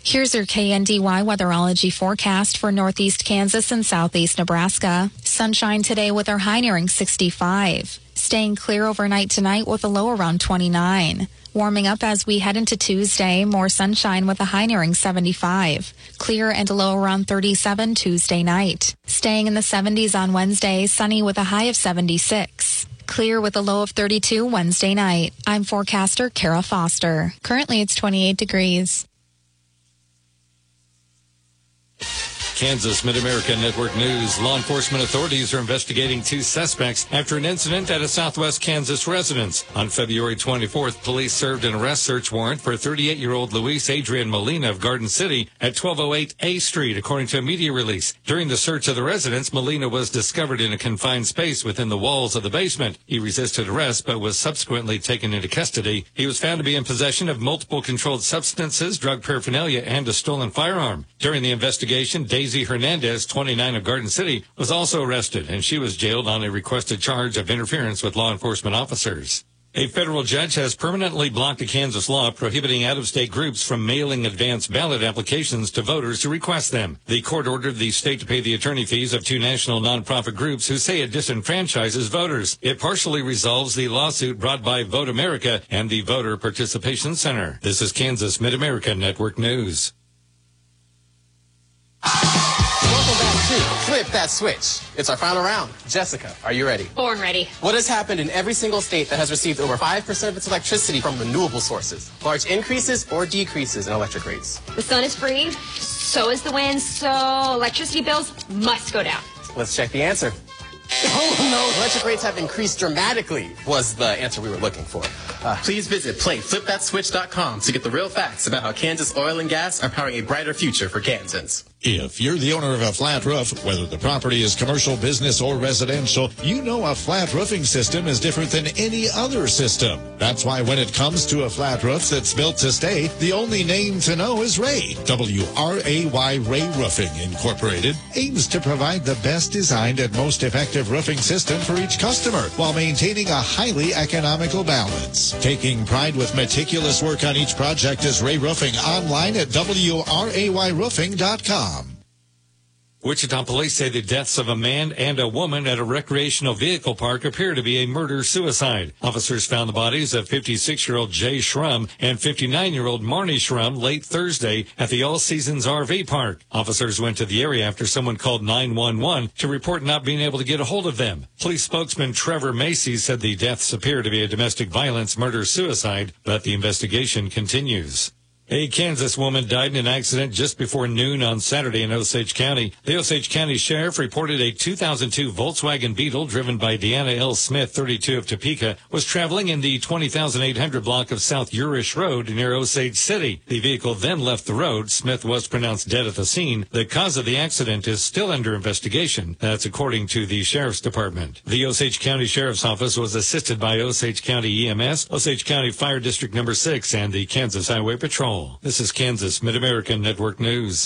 Here's your KNDY weatherology forecast for northeast Kansas and southeast Nebraska. Sunshine today with our high nearing 65. Staying clear overnight tonight with a low around 29. Warming up as we head into Tuesday, more sunshine with a high nearing 75. Clear and a low around 37 Tuesday night. Staying in the 70s on Wednesday, sunny with a high of 76. Clear with a low of 32 Wednesday night. I'm forecaster Kara Foster. Currently it's 28 degrees. Kansas Mid-America Network News. Law enforcement authorities are investigating 2 suspects after an incident at a Southwest Kansas residence. On February 24th, police served an arrest search warrant for 38-year-old Luis Adrian Molina of Garden City at 1208 A Street, according to a media release. During the search of the residence, Molina was discovered in a confined space within the walls of the basement. He resisted arrest but was subsequently taken into custody. He was found to be in possession of multiple controlled substances, drug paraphernalia, and a stolen firearm. During the investigation, Daisy Hernandez, 29 of Garden City, was also arrested, and she was jailed on a requested charge of interference with law enforcement officers. A federal judge has permanently blocked a Kansas law prohibiting out-of-state groups from mailing advance ballot applications to voters who request them. The court ordered the state to pay the attorney fees of 2 national nonprofit groups who say it disenfranchises voters. It partially resolves the lawsuit brought by Vote America and the Voter Participation Center. This is Kansas Mid-America Network News. Welcome back to Flip That Switch. It's our final round. Jessica, are you ready? Born ready. What has happened in every single state that has received over 5% of its electricity from renewable sources? Large increases or decreases in electric rates? The sun is free, so is the wind, so electricity bills must go down. Let's check the answer. Oh no, electric rates have increased dramatically was the answer we were looking for. Please visit playflipthatswitch.com to get the real facts about how Kansas Oil and Gas are powering a brighter future for Kansans. If you're the owner of a flat roof, whether the property is commercial, business, or residential, you know a flat roofing system is different than any other system. That's why when it comes to a flat roof that's built to stay, the only name to know is Ray. W-R-A-Y, Ray Roofing Incorporated aims to provide the best designed and most effective roofing system for each customer while maintaining a highly economical balance. Taking pride with meticulous work on each project is Ray Roofing, online at WRAYroofing.com. Wichita police say the deaths of a man and a woman at a recreational vehicle park appear to be a murder-suicide. Officers found the bodies of 56-year-old Jay Schrum and 59-year-old Marnie Schrum late Thursday at the All Seasons RV Park. Officers went to the area after someone called 911 to report not being able to get a hold of them. Police spokesman Trevor Macy said the deaths appear to be a domestic violence murder-suicide, but the investigation continues. A Kansas woman died in an accident just before noon on Saturday in Osage County. The Osage County Sheriff reported a 2002 Volkswagen Beetle driven by Deanna L. Smith, 32 of Topeka, was traveling in the 20,800 block of South Urish Road near Osage City. The vehicle then left the road. Smith was pronounced dead at the scene. The cause of the accident is still under investigation. That's according to the Sheriff's Department. The Osage County Sheriff's Office was assisted by Osage County EMS, Osage County Fire District Number 6, and the Kansas Highway Patrol. This is Kansas Mid-America Network News.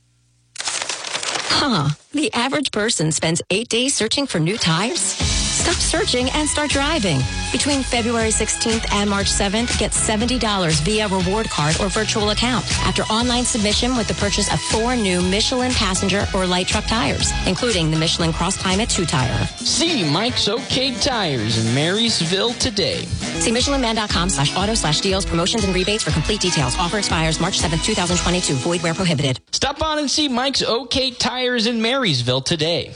The average person spends 8 days searching for new tires? Stop searching and start driving. Between February 16th and March 7th, get $70 via reward card or virtual account after online submission with the purchase of 4 new Michelin passenger or light truck tires, including the Michelin Cross Climate 2-tire. See Mike's OK Tires in Marysville today. See MichelinMan.com/auto/deals, promotions and rebates for complete details. Offer expires March 7th, 2022. Void where prohibited. Stop on and see Mike's OK Tires in Marysville today.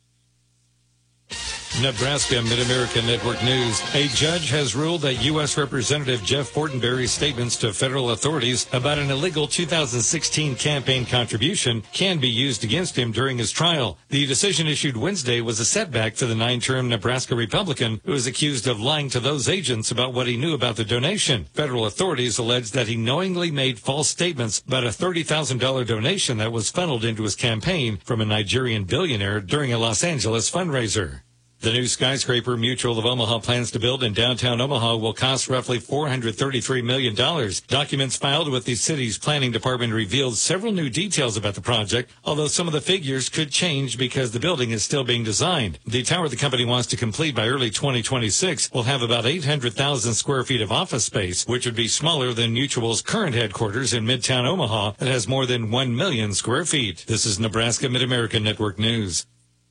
Nebraska Mid-America Network News. A judge has ruled that U.S. Representative Jeff Fortenberry's statements to federal authorities about an illegal 2016 campaign contribution can be used against him during his trial. The decision issued Wednesday was a setback for the 9-term Nebraska Republican who is accused of lying to those agents about what he knew about the donation. Federal authorities allege that he knowingly made false statements about a $30,000 donation that was funneled into his campaign from a Nigerian billionaire during a Los Angeles fundraiser. The new skyscraper Mutual of Omaha plans to build in downtown Omaha will cost roughly $433 million. Documents filed with the city's planning department revealed several new details about the project, although some of the figures could change because the building is still being designed. The tower the company wants to complete by early 2026 will have about 800,000 square feet of office space, which would be smaller than Mutual's current headquarters in Midtown Omaha that has more than 1 million square feet. This is Nebraska Mid-American Network News.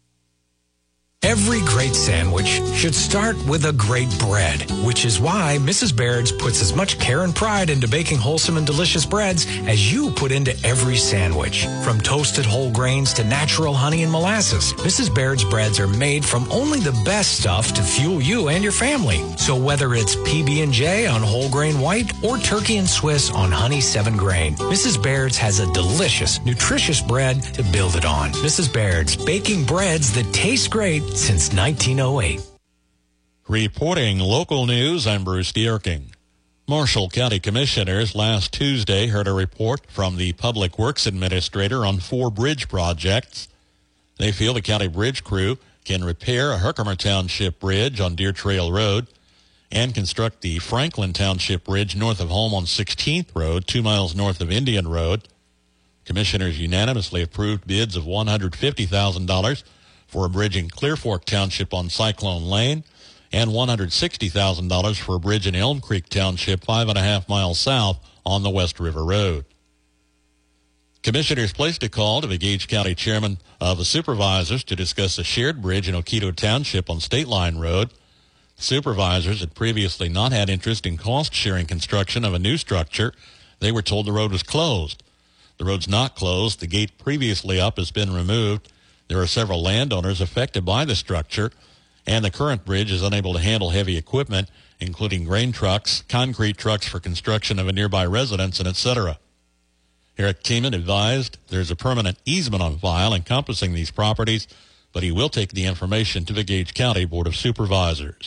Every great sandwich should start with a great bread, which is why Mrs. Baird's puts as much care and pride into baking wholesome and delicious breads as you put into every sandwich. From toasted whole grains to natural honey and molasses, Mrs. Baird's breads are made from only the best stuff to fuel you and your family. So whether it's PB&J on whole grain white or turkey and Swiss on honey 7 grain, Mrs. Baird's has a delicious, nutritious bread to build it on. Mrs. Baird's, baking breads that taste great since 1908. Reporting local news, I'm Bruce Dierking. Marshall County Commissioners last Tuesday heard a report from the Public Works Administrator on 4 bridge projects. They feel the county bridge crew can repair a Herkimer Township bridge on Deer Trail Road and construct the Franklin Township Bridge north of home on 16th Road, 2 miles north of Indian Road. Commissioners unanimously approved bids of $150,000 for a bridge in Clear Fork Township on Cyclone Lane, and $160,000 for a bridge in Elm Creek Township 5.5 miles south on the West River Road. Commissioners placed a call to the Gage County Chairman of the Supervisors to discuss a shared bridge in Oquito Township on State Line Road. Supervisors had previously not had interest in cost-sharing construction of a new structure. They were told the road was closed. The road's not closed. The gate previously up has been removed. There are several landowners affected by the structure, and the current bridge is unable to handle heavy equipment, including grain trucks, concrete trucks for construction of a nearby residence, and etc. Eric Keeman advised there's a permanent easement on file encompassing these properties, but he will take the information to the Gage County Board of Supervisors.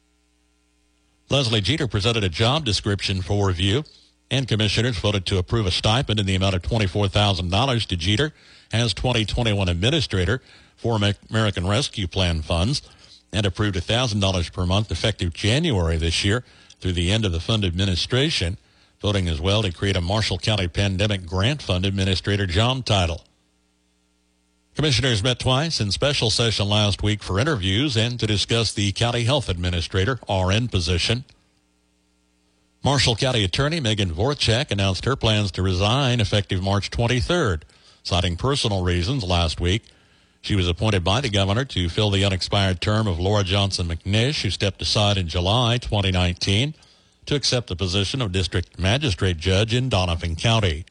Leslie Jeter presented a job description for review, and commissioners voted to approve a stipend in the amount of $24,000 to Jeter as 2021 administrator for American Rescue Plan funds, and approved $1,000 per month effective January this year through the end of the fund administration, voting as well to create a Marshall County Pandemic Grant Fund Administrator job title. Commissioners met twice in special session last week for interviews and to discuss the County Health Administrator RN position. Marshall County Attorney Megan Voracek announced her plans to resign effective March 23rd, citing personal reasons last week. She was appointed by the governor to fill the unexpired term of Laura Johnson McNish, who stepped aside in July 2019 to accept the position of District Magistrate Judge in Donovan County.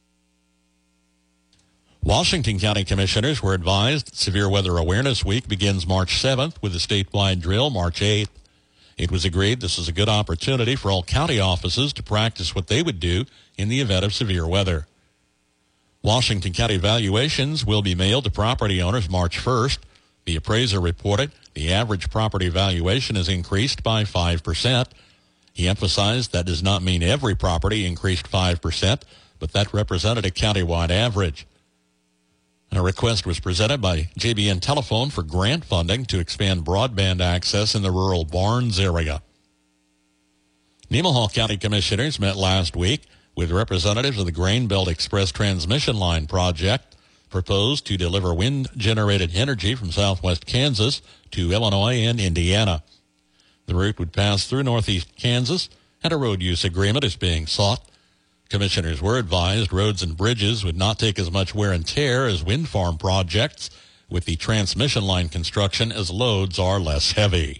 Washington County Commissioners were advised Severe Weather Awareness Week begins March 7th with a statewide drill March 8th. It was agreed this is a good opportunity for all county offices to practice what they would do in the event of severe weather. Washington County valuations will be mailed to property owners March 1st. The appraiser reported the average property valuation has increased by 5%. He emphasized that does not mean every property increased 5%, but that represented a countywide average. A request was presented by JBN Telephone for grant funding to expand broadband access in the rural Barnes area. Nemaha County Commissioners met last week with representatives of the Grain Belt Express Transmission Line project, proposed to deliver wind-generated energy from southwest Kansas to Illinois and Indiana. The route would pass through northeast Kansas, and a road use agreement is being sought. Commissioners were advised roads and bridges would not take as much wear and tear as wind farm projects, with the transmission line construction as loads are less heavy.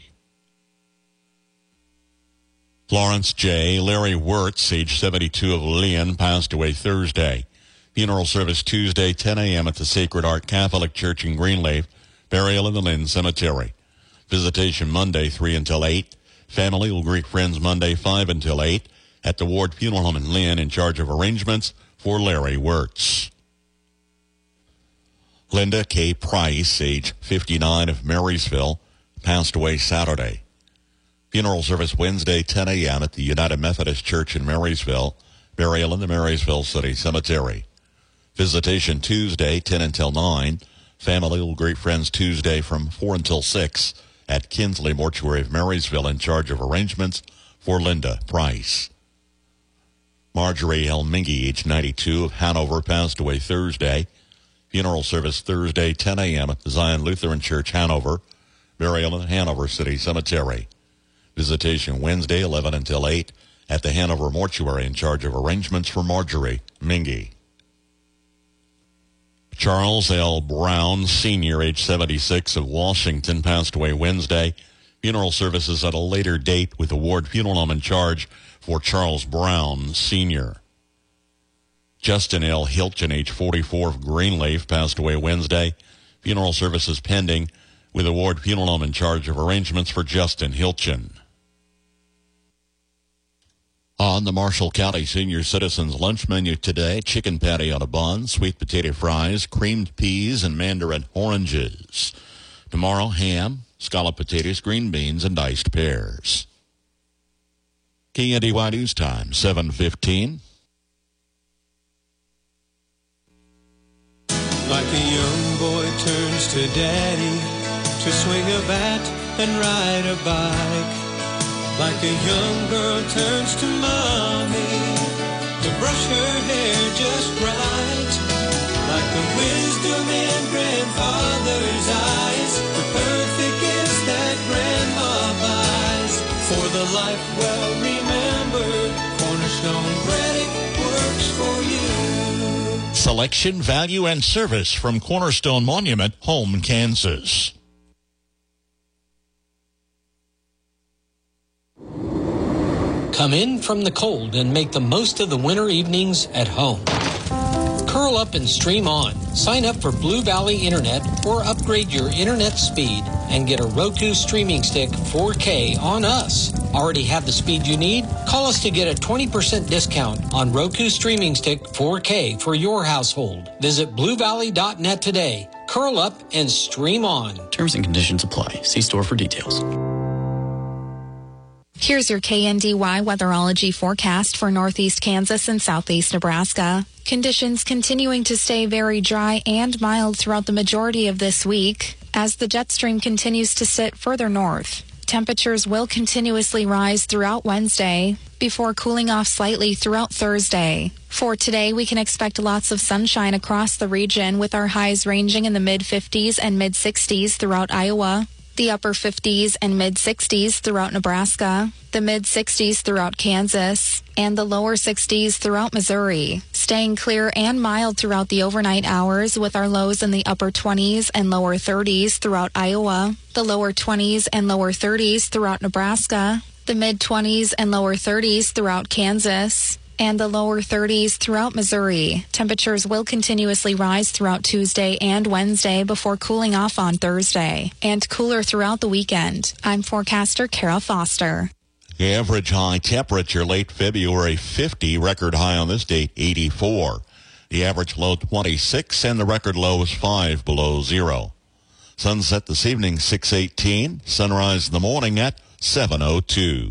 Florence J. Larry Wirtz, age 72 of Lillian, passed away Thursday. Funeral service Tuesday, 10 a.m. at the Sacred Heart Catholic Church in Greenleaf. Burial in the Lynn Cemetery. Visitation Monday, 3 until 8. Family will greet friends Monday, 5 until 8. At the Ward Funeral Home in Lynn, in charge of arrangements for Larry Wirtz. Linda K. Price, age 59 of Marysville, passed away Saturday. Funeral service Wednesday, 10 a.m. at the United Methodist Church in Marysville. Burial in the Marysville City Cemetery. Visitation Tuesday, 10 until 9. Family will greet friends Tuesday from 4 until 6 at Kinsley Mortuary of Marysville, in charge of arrangements for Linda Price. Marjorie L. Mingy, age 92, of Hanover, passed away Thursday. Funeral service Thursday, 10 a.m. at the Zion Lutheran Church, Hanover. Burial in Hanover City Cemetery. Visitation Wednesday, 11 until 8, at the Hanover Mortuary, in charge of arrangements for Marjorie Mingy. Charles L. Brown, Sr., age 76, of Washington, passed away Wednesday. Funeral services at a later date, with the Ward Funeral Home in charge for Charles Brown, Sr. Justin L. Hilton, age 44, of Greenleaf, passed away Wednesday. Funeral services pending, with the Ward Funeral Home in charge of arrangements for Justin Hilton. On the Marshall County Senior Citizens lunch menu today, chicken patty on a bun, sweet potato fries, creamed peas, and mandarin oranges. Tomorrow, ham, scalloped potatoes, green beans, and diced pears. KNDY News Time, 7:15. Like a young boy turns to daddy to swing a bat and ride a bike. Like a young girl turns to mommy to brush her hair just right. Like the wisdom in grandfather's eyes, the perfect gifts that grandma buys. For the life well remembered, Cornerstone Credit works for you. Selection, value, and service from Cornerstone Monument, Home, Kansas. Come in from the cold and make the most of the winter evenings at home. Curl up and stream on. Sign up for Blue Valley Internet or upgrade your internet speed and get a Roku streaming stick 4K on us. Already have the speed you need? Call us to get a 20% discount on Roku streaming stick 4K for your household. Visit bluevalley.net today. Curl up and stream on. Terms and conditions apply. See store for details. Here's your KNDY weatherology forecast for northeast Kansas and southeast Nebraska. Conditions continuing to stay very dry and mild throughout the majority of this week as the jet stream continues to sit further north. Temperatures will continuously rise throughout Wednesday before cooling off slightly throughout Thursday. For today, we can expect lots of sunshine across the region with our highs ranging in the mid-50s and mid-60s throughout Iowa, the upper 50s and mid-60s throughout Nebraska, the mid-60s throughout Kansas, and the lower 60s throughout Missouri. Staying clear and mild throughout the overnight hours with our lows in the upper 20s and lower 30s throughout Iowa, the lower 20s and lower 30s throughout Nebraska, the mid-20s and lower 30s throughout Kansas, and the lower 30s throughout Missouri. Temperatures will continuously rise throughout Tuesday and Wednesday before cooling off on Thursday, and cooler throughout the weekend. I'm forecaster Kara Foster. The average high temperature late February 50, record high on this date 84. The average low 26, and the record low is 5 below zero. Sunset this evening 6:18, sunrise in the morning at 7:02.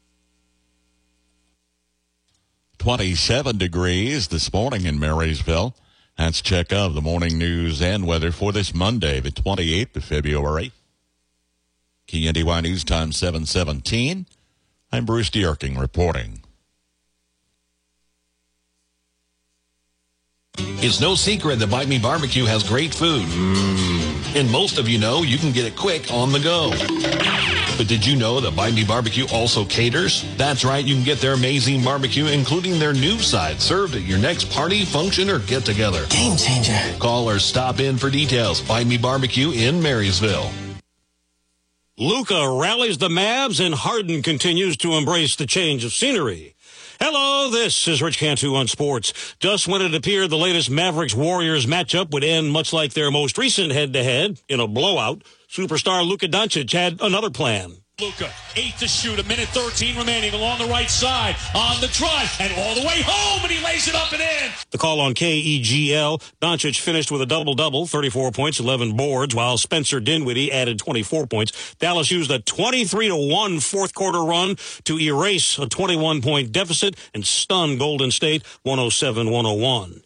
27 degrees this morning in Marysville. That's check of the morning news and weather for this Monday, the 28th of February. KNDY News Time 7:17. I'm Bruce Dierking reporting. It's no secret that Bite Me Barbecue has great food. And most of you know you can get it quick on the go. But did you know that Bite Me Barbecue also caters? That's right, you can get their amazing barbecue, including their new side, served at your next party, function, or get-together. Game changer. Call or stop in for details. Bite Me Barbecue in Marysville. Luka rallies the Mavs, and Harden continues to embrace the change of scenery. Hello, this is Rich Cantu on sports. Just when it appeared the latest Mavericks-Warriors matchup would end much like their most recent head-to-head in a blowout, superstar Luka Doncic had another plan. Luka, 8 to shoot, 1:13 remaining along the right side, on the drive, and all the way home, and he lays it up and in. The call on KEGL, Doncic finished with a double-double, 34 points, 11 boards, while Spencer Dinwiddie added 24 points. Dallas used a 23-1 fourth-quarter run to erase a 21-point deficit and stun Golden State 107-101.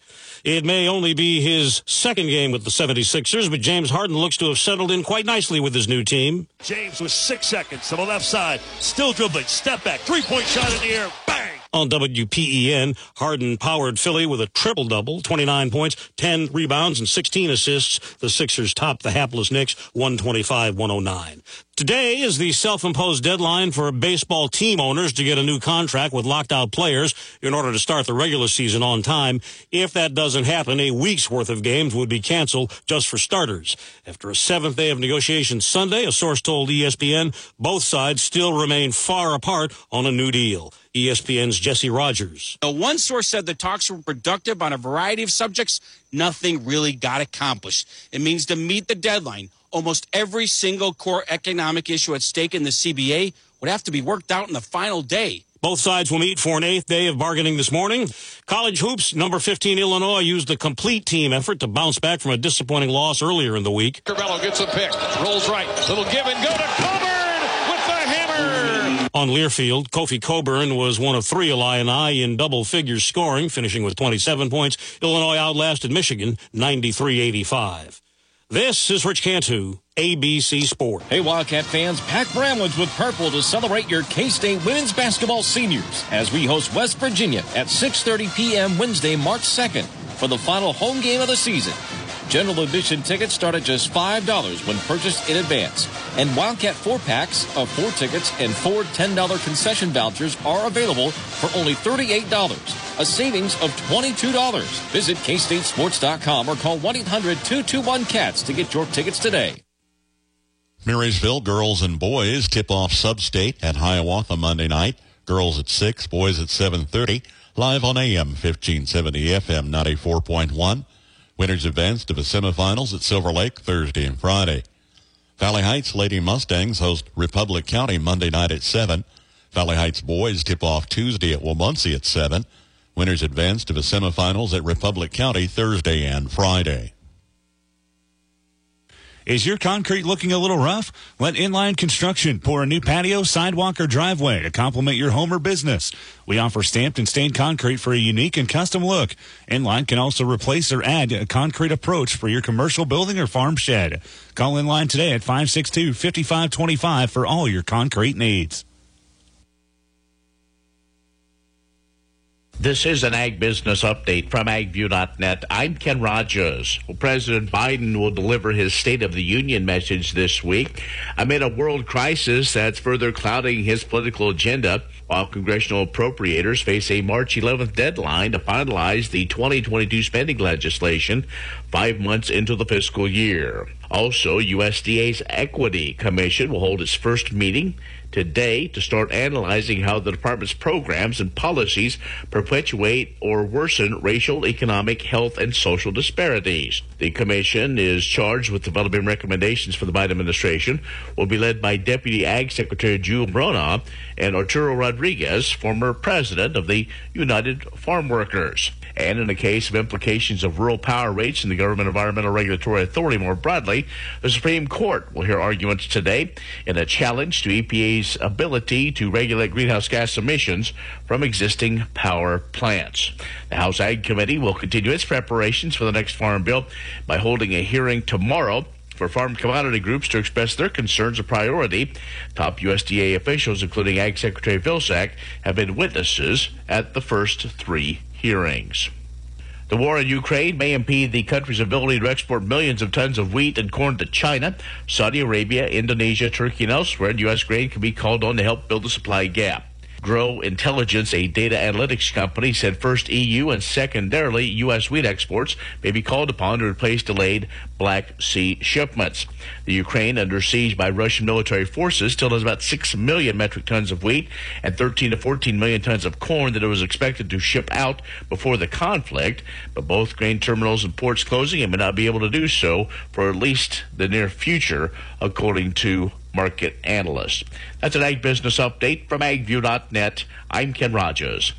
It may only be his second game with the 76ers, but James Harden looks to have settled in quite nicely with his new team. James with 6 seconds to the left side. Still dribbling. Step back. Three-point shot in the air. Bang! On WPEN, Harden powered Philly with a triple-double, 29 points, 10 rebounds, and 16 assists. The Sixers topped the hapless Knicks, 125-109. Today is the self-imposed deadline for baseball team owners to get a new contract with locked-out players in order to start the regular season on time. If that doesn't happen, a week's worth of games would be canceled just for starters. After a 7th day of negotiations Sunday, a source told ESPN both sides still remain far apart on a new deal. ESPN's Jesse Rogers. One source said the talks were productive on a variety of subjects. Nothing really got accomplished. It means to meet the deadline, almost every single core economic issue at stake in the CBA would have to be worked out in the final day. Both sides will meet for an 8th day of bargaining this morning. College hoops, number 15 Illinois used a complete team effort to bounce back from a disappointing loss earlier in the week. Carvello gets a pick, rolls right, little give and go to Coburn with the hammer. On Learfield, Kofi Coburn was one of 3 Illini in double figures scoring, finishing with 27 points. Illinois outlasted Michigan 93-85. This is Rich Cantu, ABC Sport. Hey, Wildcat fans, pack Bramlage with purple to celebrate your K-State women's basketball seniors as we host West Virginia at 6:30 p.m. Wednesday, March 2nd for the final home game of the season. General admission tickets start at just $5 when purchased in advance. And Wildcat 4-packs of 4 tickets and 4 $10 concession vouchers are available for only $38, a savings of $22. Visit KStateSports.com or call 1-800-221-CATS to get your tickets today. Marysville girls and boys tip-off Sub-State at Hiawatha Monday night. Girls at 6, boys at 7:30. Live on AM 1570, FM 94.1. Winners advance to the semifinals at Silver Lake Thursday and Friday. Valley Heights Lady Mustangs host Republic County Monday night at 7. Valley Heights boys tip off Tuesday at Wamunsie at 7. Winners advance to the semifinals at Republic County Thursday and Friday. Is your concrete looking a little rough? Let Inline Construction pour a new patio, sidewalk, or driveway to complement your home or business. We offer stamped and stained concrete for a unique and custom look. Inline can also replace or add a concrete approach for your commercial building or farm shed. Call Inline today at 562-5525 for all your concrete needs. This is an Ag Business Update from AgView.net. I'm Ken Rogers. Well, President Biden will deliver his State of the Union message this week amid a world crisis that's further clouding his political agenda, while congressional appropriators face a March 11th deadline to finalize the 2022 spending legislation 5 months into the fiscal year. Also, USDA's Equity Commission will hold its first meeting today to start analyzing how the department's programs and policies perpetuate or worsen racial, economic, health, and social disparities. The commission is charged with developing recommendations for the Biden administration, will be led by Deputy Ag Secretary Jule Brona and Arturo Rodriguez, former president of the United Farm Workers. And in the case of implications of rural power rates and the Government Environmental Regulatory Authority more broadly, the Supreme Court will hear arguments today in a challenge to EPA's ability to regulate greenhouse gas emissions from existing power plants. The House Ag Committee will continue its preparations for the next Farm Bill by holding a hearing tomorrow for farm commodity groups to express their concerns a priority. Top USDA officials, including Ag Secretary Vilsack, have been witnesses at the first 3 hearings. The war in Ukraine may impede the country's ability to export millions of tons of wheat and corn to China, Saudi Arabia, Indonesia, Turkey, and elsewhere, and U.S. grain can be called on to help build the supply gap. Grow Intelligence, a data analytics company, said first EU and secondarily U.S. wheat exports may be called upon to replace delayed Black Sea shipments. The Ukraine, under siege by Russian military forces, still has about 6 million metric tons of wheat and 13 to 14 million tons of corn that it was expected to ship out before the conflict, but both grain terminals and ports closing and may not be able to do so for at least the near future, according to market analysts. That's an Ag Business Update from AgView.net. I'm Ken Rogers.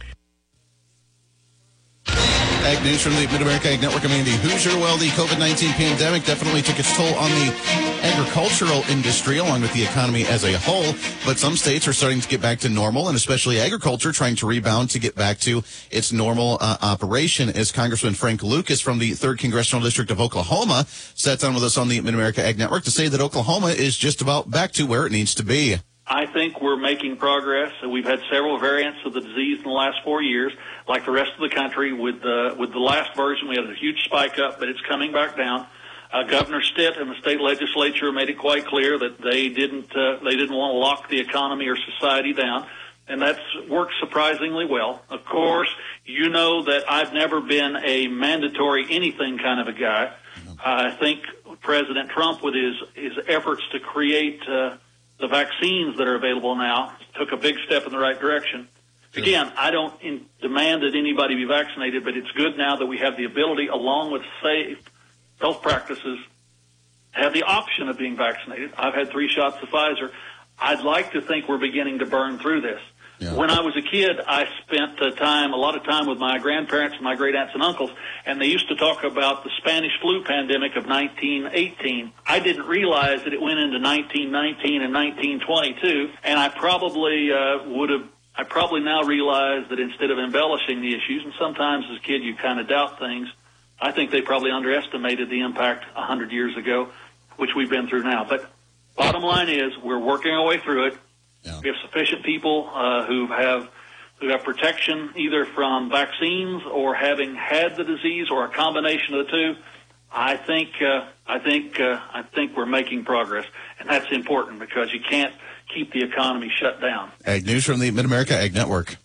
Ag News from the Mid-America Ag Network. I'm Andy Hoosier. Well, the COVID-19 pandemic definitely took its toll on the agricultural industry along with the economy as a whole. But some states are starting to get back to normal, and especially agriculture trying to rebound to get back to its normal operation. As Congressman Frank Lucas from the 3rd Congressional District of Oklahoma sat down with us on the Mid-America Ag Network to say that Oklahoma is just about back to where it needs to be. I think we're making progress. We've had several variants of the disease in the last 4 years. Like the rest of the country, with the last version, we had a huge spike up, but it's coming back down. Governor Stitt and the state legislature made it quite clear that they didn't want to lock the economy or society down, and that's worked surprisingly well. Of course, you know that I've never been a mandatory anything kind of a guy. I think President Trump, with his efforts to create the vaccines that are available now, took a big step in the right direction. Again, I don't demand that anybody be vaccinated, but it's good now that we have the ability, along with safe health practices, to have the option of being vaccinated. I've had 3 shots of Pfizer. I'd like to think we're beginning to burn through this. Yeah. When I was a kid, I spent a lot of time with my grandparents and my great-aunts and uncles, and they used to talk about the Spanish flu pandemic of 1918. I didn't realize that it went into 1919 and 1922, and I probably I probably now realize that instead of embellishing the issues, and sometimes as a kid you kind of doubt things, I think they probably underestimated the impact 100 years ago, which we've been through now. But bottom line is we're working our way through it. Yeah. We have sufficient people who have protection either from vaccines or having had the disease or a combination of the two. I think we're making progress, and that's important because you can't keep the economy shut down. Ag News from the Mid-America Ag Network.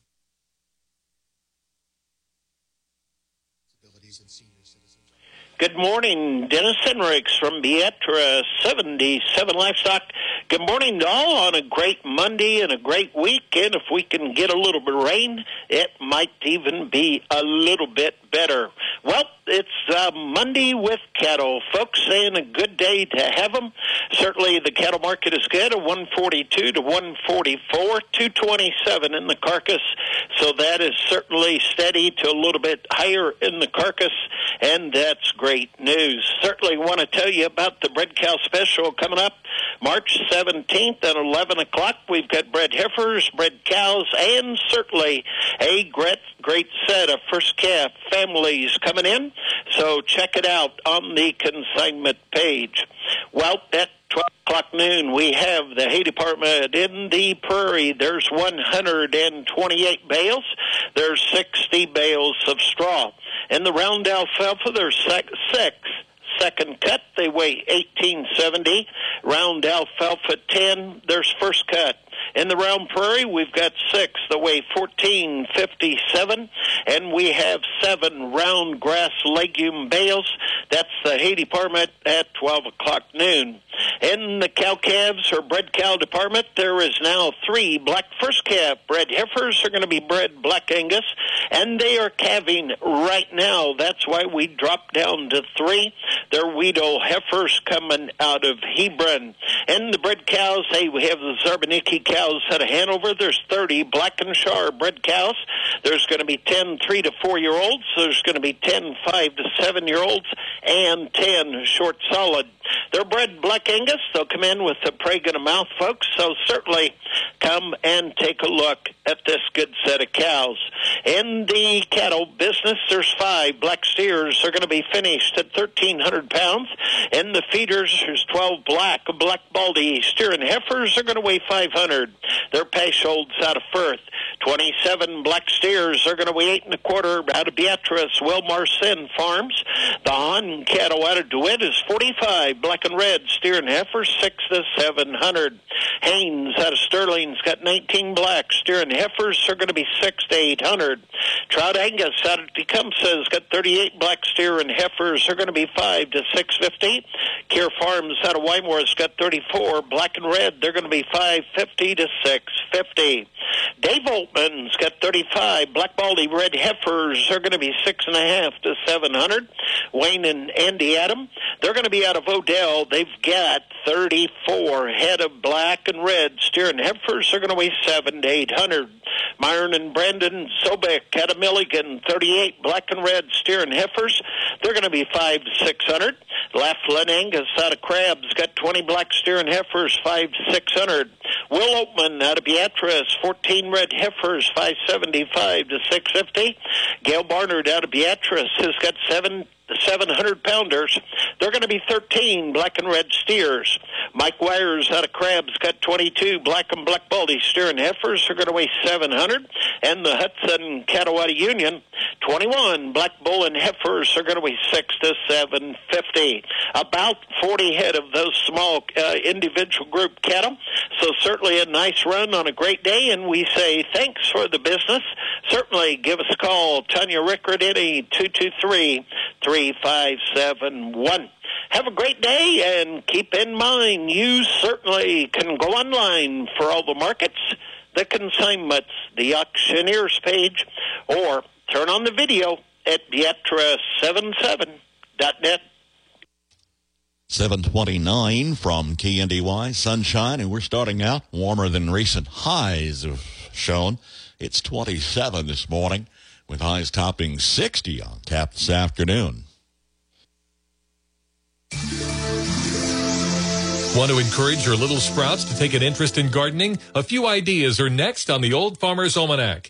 Good morning, Dennis Henricks from Beatrice 77 Livestock. Good morning to all on a great Monday and a great weekend. If we can get a little bit of rain, it might even be a little bit better. Well, it's Monday with cattle. Folks saying a good day to have them. Certainly the cattle market is good, a 142 to 144, 227 in the carcass. So that is certainly steady to a little bit higher in the carcass, and that's great news. Certainly want to tell you about the bred cow special coming up March 17th at 11 o'clock. We've got bred heifers, bred cows, and certainly a great set of first calf families coming in. So check it out on the consignment page. Well, at 12 o'clock noon, we have the hay department in the Prairie. There's 128 bales. There's 60 bales of straw. In the round alfalfa, there's 6. Second cut, they weigh 1870. Round alfalfa 10, there's first cut. In the round prairie, we've got 6 that weigh 1457, and we have 7 round grass legume bales. That's the hay department at 12 o'clock noon. In the cow calves or bred cow department, there is now 3 black first calf bred heifers are going to be bred black Angus, and they are calving right now. That's why we dropped down to 3. They're Weedle heifers coming out of Hebron. And the bred cows, hey, we have the Zarbaniki cows out of Hanover. There's 30 Black and Shar bred cows. There's going to be 10 3 to 4 year olds. There's going to be 10 5 to 7 year olds, and 10 short solid. They're bred black Angus. They'll come in with a preg and a mouth, folks. So certainly come and take a look at this good set of cows. In the cattle business, there's 5 black steers. They're going to be finished at 1,300 pounds. In the feeders, there's 12 black baldy steer and heifers. They're going to weigh 500. They're Pasholds out of Firth. 27 black steers are going to weigh 8 1/4 out of Beatrice, Wilmar Sin Farms. The Hahn cattle out of DeWitt is 45 black and red steer and heifers, 6 to 700. Haynes out of Sterling's got 19 black steer and heifers are going to be 6 to 800. Trout Angus out of Tecumseh's got 38 black steer and heifers are going to be 5 to 650. Keir Farms out of Wymore's got 34 black and red. They're going to be 550 to 650. Dave Oltman's got 35 black baldy red heifers. They're going to be 6.5 to 700. Wayne and Andy Adam, they're going to be out of Odell. They've got 34 head of black and red steer and heifers. They're going to weigh 7 to 800. Myron and Brandon Sobek out of Milligan, 38 black and red steer and heifers. They're going to be 5 to 600. Laughlin Angus out of Crabs got 20 black steer and heifers, 5,600. Will Oatman out of Beatrice, 14 red heifers, 575 to 650. Gail Barnard out of Beatrice has got 700 pounders. They're going to be 13 black and red steers. Mike Wires out of Crabs got 22 black and black baldy steer and heifers. Are going to weigh 700. And the Hudson Catawba Union, 21 black bull and heifers are going to weigh 6 to 750. About 40 head of those small individual group cattle. So certainly a nice run on a great day, and we say thanks for the business. Certainly give us a call. Tanya Rickard, 223-3571. Have a great day, and keep in mind, you certainly can go online for all the markets, the consignments, the auctioneers page, or turn on the video at Beatra77.net. 729 from KNDY, sunshine, and we're starting out warmer than recent highs have shown. It's 27 this morning, with highs topping 60 on tap this afternoon. Want to encourage your little sprouts to take an interest in gardening? A few ideas are next on the Old Farmer's Almanac.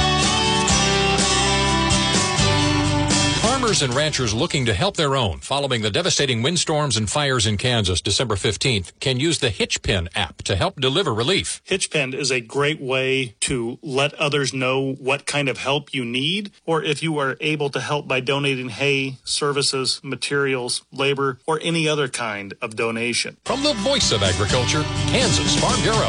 Farmers and ranchers looking to help their own following the devastating windstorms and fires in Kansas December 15th can use the Hitchpen app to help deliver relief. Hitchpen is a great way to let others know what kind of help you need, or if you are able to help by donating hay, services, materials, labor, or any other kind of donation. From the Voice of Agriculture, Kansas Farm Bureau.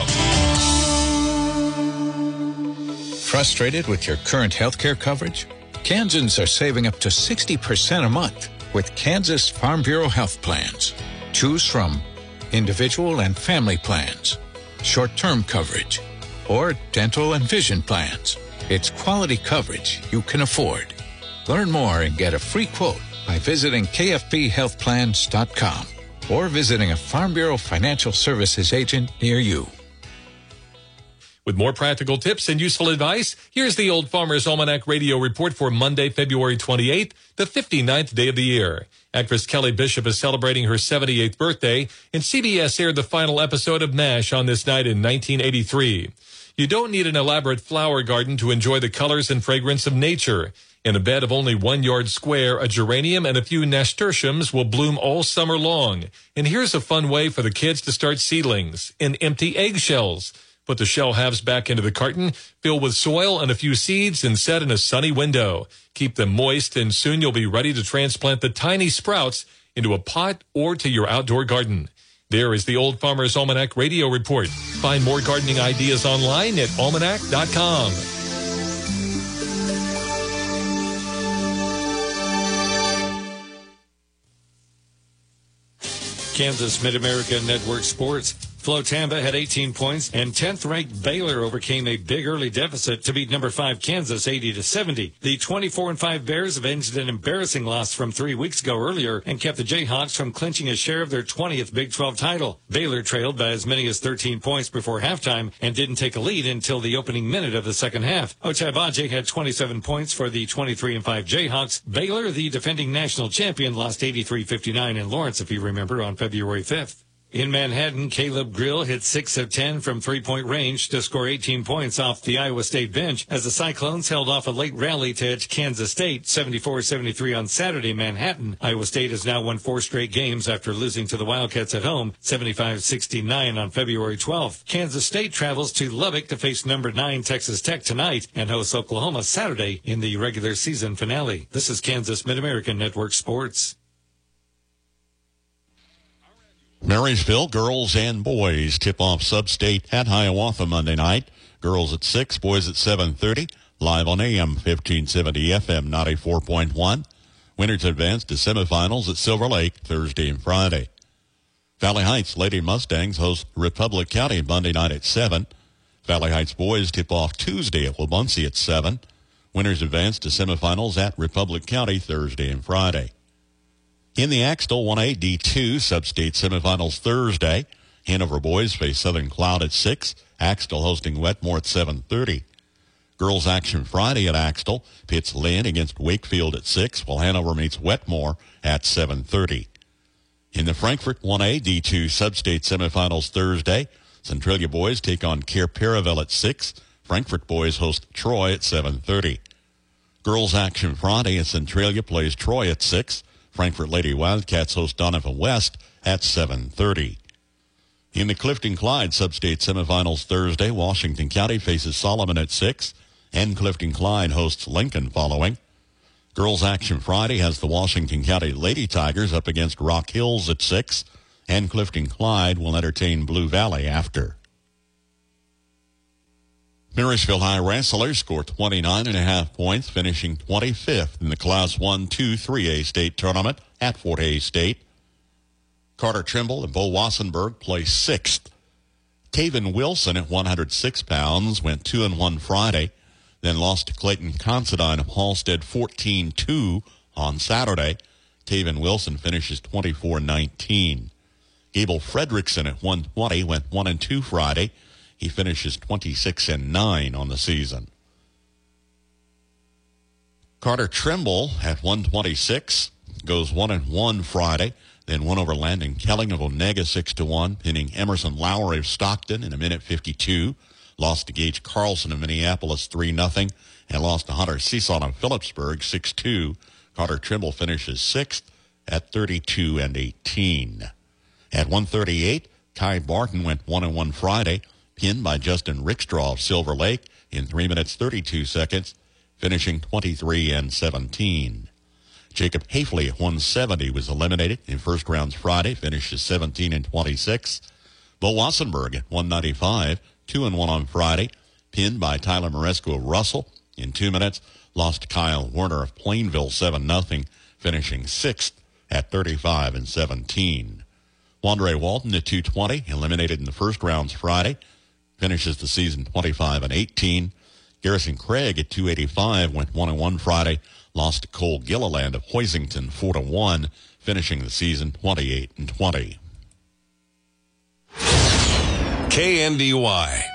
Frustrated with your current health care coverage? Kansans are saving up to 60% a month with Kansas Farm Bureau health plans. Choose from individual and family plans, short-term coverage, or dental and vision plans. It's quality coverage you can afford. Learn more and get a free quote by visiting kfbhealthplans.com or visiting a Farm Bureau Financial Services agent near you. With more practical tips and useful advice, here's the Old Farmer's Almanac radio report for Monday, February 28th, the 59th day of the year. Actress Kelly Bishop is celebrating her 78th birthday, and CBS aired the final episode of MASH on this night in 1983. You don't need an elaborate flower garden to enjoy the colors and fragrance of nature. In a bed of only 1 yard square, a geranium and a few nasturtiums will bloom all summer long. And here's a fun way for the kids to start seedlings: in empty eggshells. Put the shell halves back into the carton, fill with soil and a few seeds, and set in a sunny window. Keep them moist, and soon you'll be ready to transplant the tiny sprouts into a pot or to your outdoor garden. There is the Old Farmer's Almanac radio report. Find more gardening ideas online at almanac.com. Kansas Mid-America Network Sports. Flo Tamba had 18 points, and 10th-ranked Baylor overcame a big early deficit to beat number 5 Kansas 80-70. The 24-5 Bears avenged an embarrassing loss from 3 weeks ago earlier and kept the Jayhawks from clinching a share of their 20th Big 12 title. Baylor trailed by as many as 13 points before halftime and didn't take a lead until the opening minute of the second half. Ochai Agbaji had 27 points for the 23-5 Jayhawks. Baylor, the defending national champion, lost 83-59 in Lawrence, if you remember, on February 5th. In Manhattan, Caleb Grill hit 6 of 10 from three-point range to score 18 points off the Iowa State bench as the Cyclones held off a late rally to edge Kansas State 74-73 on Saturday in Manhattan. Iowa State has now won 4 straight games after losing to the Wildcats at home 75-69 on February 12th. Kansas State travels to Lubbock to face number 9 Texas Tech tonight and hosts Oklahoma Saturday in the regular season finale. This is Kansas Mid-American Network Sports. Marysville girls and boys tip off Sub-State at Hiawatha Monday night. Girls at 6, boys at 7:30. Live on AM 1570 FM 94.1. Winners advance to semifinals at Silver Lake Thursday and Friday. Valley Heights Lady Mustangs host Republic County Monday night at 7. Valley Heights boys tip off Tuesday at Wabunsee at 7. Winners advance to semifinals at Republic County Thursday and Friday. In the Axtell 1A D2 Sub-State semifinals Thursday, Hanover boys face Southern Cloud at 6, Axtell hosting Wetmore at 7:30. Girls action Friday at Axtell pits Lynn against Wakefield at 6, while Hanover meets Wetmore at 7:30. In the Frankfort 1A D2 Sub-State semifinals Thursday, Centralia boys take on Cair Paravel at 6. Frankfort boys host Troy at 7:30. Girls action Friday, and Centralia plays Troy at 6. Frankfort Lady Wildcats host Donovan West at 7:30. In the Clifton Clyde Sub-State semifinals Thursday, Washington County faces Solomon at 6, and Clifton Clyde hosts Lincoln following. Girls action Friday has the Washington County Lady Tigers up against Rock Hills at 6, and Clifton Clyde will entertain Blue Valley after. Marysville High wrestlers scored 29.5 points, finishing 25th in the Class 1-2 3A state tournament at Fort Hays State. Carter Trimble and Bo Wassenberg placed 6th. Taven Wilson at 106 pounds went 2-1 Friday, then lost to Clayton Considine of Halstead 14-2 on Saturday. Taven Wilson finishes 24-19. Gable Fredrickson at 120 went 1-2 Friday. He finishes 26-9 on the season. Carter Trimble at 126 goes 1-1 Friday, then won over Landon Kelling of Onega 6-1, pinning Emerson Lowry of Stockton in a minute 52. Lost to Gage Carlson of Minneapolis 3-0, and lost to Hunter Seeson of Phillipsburg 6-2. Carter Trimble finishes 6th at 32-18. At 138, Kai Barton went 1-1 Friday, pinned by Justin Rickstraw of Silver Lake in 3 minutes 32 seconds, finishing 23-17. Jacob Hafley at 170 was eliminated in first rounds Friday, finishes 17-26. Bo Wassenberg at 195, 2-1 on Friday, pinned by Tyler Maresco of Russell in 2 minutes, lost to Kyle Werner of Plainville 7-0, finishing 6th at 35-17. Wandre Walton at 220, eliminated in the first rounds Friday, finishes the season 25-18. Garrison Craig at 285 went 1-1 Friday, lost to Cole Gilliland of Hoisington 4-1, finishing the season 28-20. KNDY.